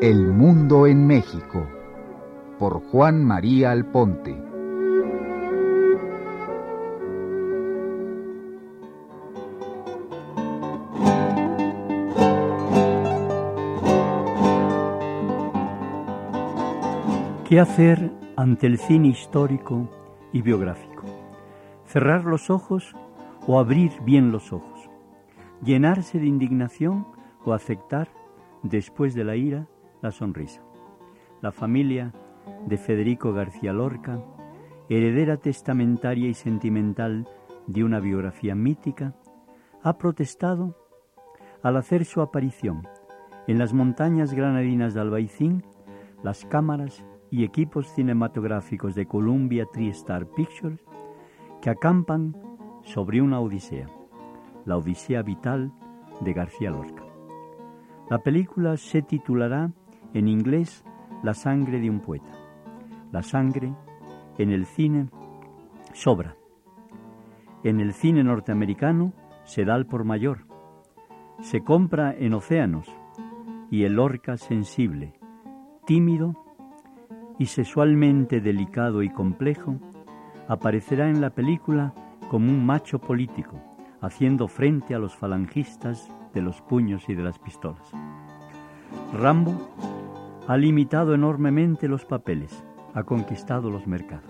El mundo en México, por Juan María Alponte. ¿Qué hacer ante el cine histórico y biográfico? ¿Cerrar los ojos o abrir bien los ojos? ¿Llenarse de indignación o aceptar, después de la ira, la sonrisa? La familia de Federico García Lorca, heredera testamentaria y sentimental de una biografía mítica, ha protestado al hacer su aparición en las montañas granadinas de Albaicín. Las cámaras y equipos cinematográficos de Columbia TriStar Pictures, que acampan sobre una odisea, la odisea vital de García Lorca. La película se titulará en inglés La sangre de un poeta. La sangre en el cine sobra. En el cine norteamericano se da al por mayor. Se compra en océanos, y el Lorca sensible, tímido y sexualmente delicado y complejo, aparecerá en la película como un macho político, haciendo frente a los falangistas de los puños y de las pistolas. Rambo ha limitado enormemente los papeles, ha conquistado los mercados.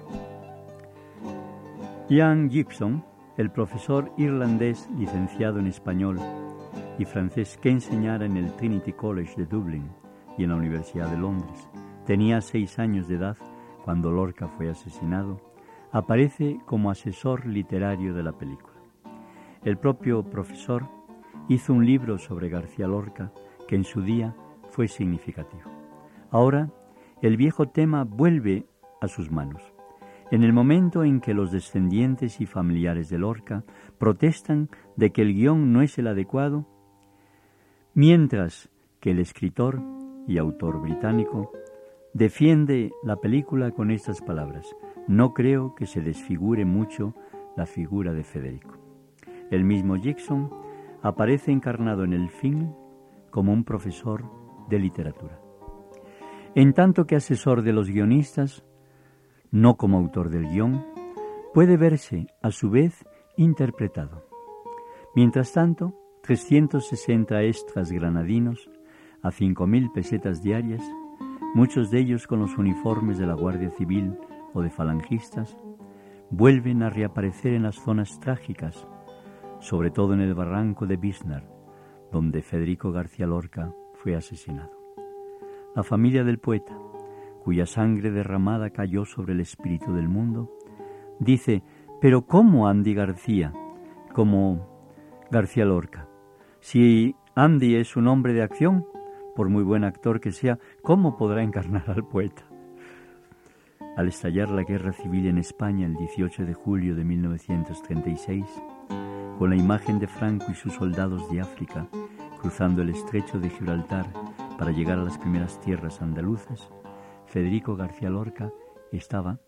Ian Gibson, el profesor irlandés licenciado en español y francés que enseñara en el Trinity College de Dublín y en la Universidad de Londres, tenía 6 años de edad cuando Lorca fue asesinado, aparece como asesor literario de la película. El propio profesor hizo un libro sobre García Lorca que en su día fue significativo. Ahora, el viejo tema vuelve a sus manos. En el momento en que los descendientes y familiares de Lorca protestan de que el guión no es el adecuado, mientras que el escritor y autor británico defiende la película con estas palabras: no creo que se desfigure mucho la figura de Federico. El mismo Gibson aparece encarnado en el film como un profesor de literatura, en tanto que asesor de los guionistas, no como autor del guión, puede verse a su vez interpretado. Mientras tanto, 360 extras granadinos a 5.000 pesetas diarias, muchos de ellos con los uniformes de la Guardia Civil o de falangistas, vuelven a reaparecer en las zonas trágicas, sobre todo en el barranco de Biznar, donde Federico García Lorca fue asesinado. La familia del poeta, cuya sangre derramada cayó sobre el espíritu del mundo, dice: ¿pero cómo Andy García, como García Lorca? Si Andy es un hombre de acción, por muy buen actor que sea, ¿cómo podrá encarnar al poeta? Al estallar la guerra civil en España el 18 de julio de 1936, con la imagen de Franco y sus soldados de África cruzando el estrecho de Gibraltar para llegar a las primeras tierras andaluzas, Federico García Lorca estaba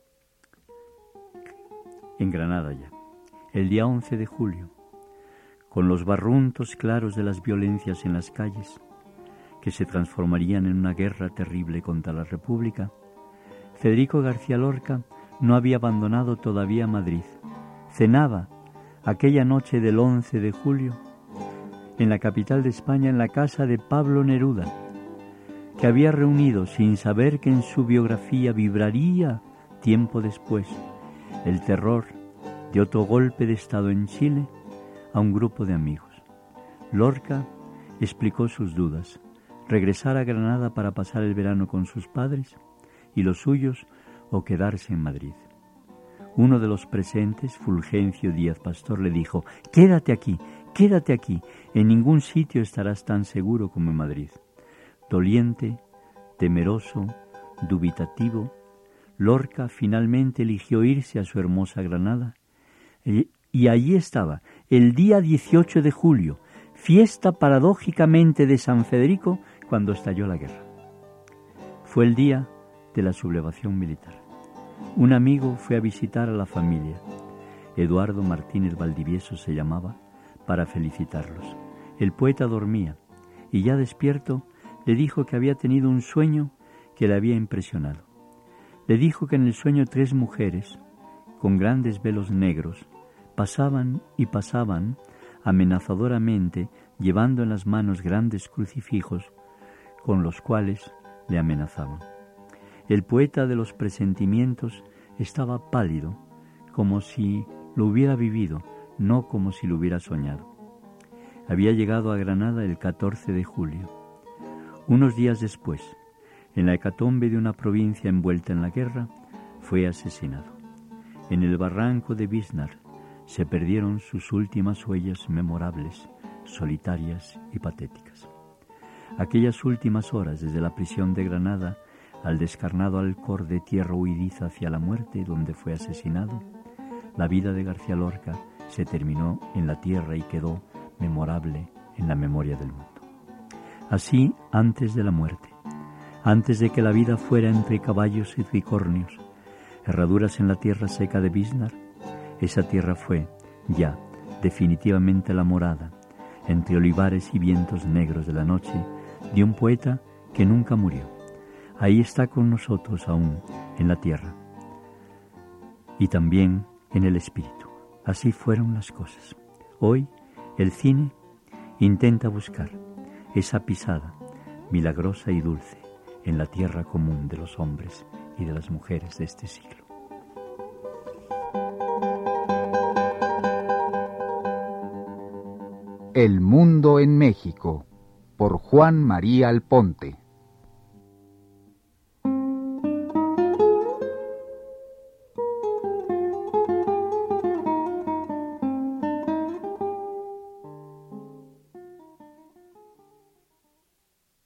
en Granada ya, el día 11 de julio, con los barruntos claros de las violencias en las calles, que se transformarían en una guerra terrible contra la República. Federico García Lorca no había abandonado todavía Madrid. Cenaba aquella noche del 11 de julio en la capital de España, en la casa de Pablo Neruda, que había reunido, sin saber que en su biografía vibraría tiempo después el terror de otro golpe de Estado en Chile, a un grupo de amigos. Lorca explicó sus dudas: regresar a Granada para pasar el verano con sus padres y los suyos, o quedarse en Madrid. Uno de los presentes, Fulgencio Díaz Pastor, le dijo: quédate aquí, en ningún sitio estarás tan seguro como en Madrid. Doliente, temeroso, dubitativo, Lorca finalmente eligió irse a su hermosa Granada, y allí estaba, el día 18 de julio, fiesta paradójicamente de San Federico, cuando estalló la guerra. Fue el día de la sublevación militar. Un amigo fue a visitar a la familia. Eduardo Martínez Valdivieso se llamaba, para felicitarlos. El poeta dormía, y ya despierto le dijo que había tenido un sueño que le había impresionado. Le dijo que en el sueño 3 mujeres, con grandes velos negros, pasaban y pasaban amenazadoramente, llevando en las manos grandes crucifijos con los cuales le amenazaban. El poeta de los presentimientos estaba pálido, como si lo hubiera vivido, no como si lo hubiera soñado. Había llegado a Granada el 14 de julio. Unos días después, en la hecatombe de una provincia envuelta en la guerra, fue asesinado. En el barranco de Biznar se perdieron sus últimas huellas memorables, solitarias y patéticas. Aquellas últimas horas desde la prisión de Granada al descarnado alcor de tierra huidiza hacia la muerte donde fue asesinado, la vida de García Lorca se terminó en la tierra y quedó memorable en la memoria del mundo. Así, antes de la muerte, antes de que la vida fuera entre caballos y tricornios, herraduras en la tierra seca de Biznar, esa tierra fue, ya, definitivamente la morada, entre olivares y vientos negros de la noche, de un poeta que nunca murió. Ahí está con nosotros aún, en la tierra, y también en el espíritu. Así fueron las cosas. Hoy, el cine intenta buscar esa pisada milagrosa y dulce en la tierra común de los hombres y de las mujeres de este siglo. El mundo en México, por Juan María Alponte.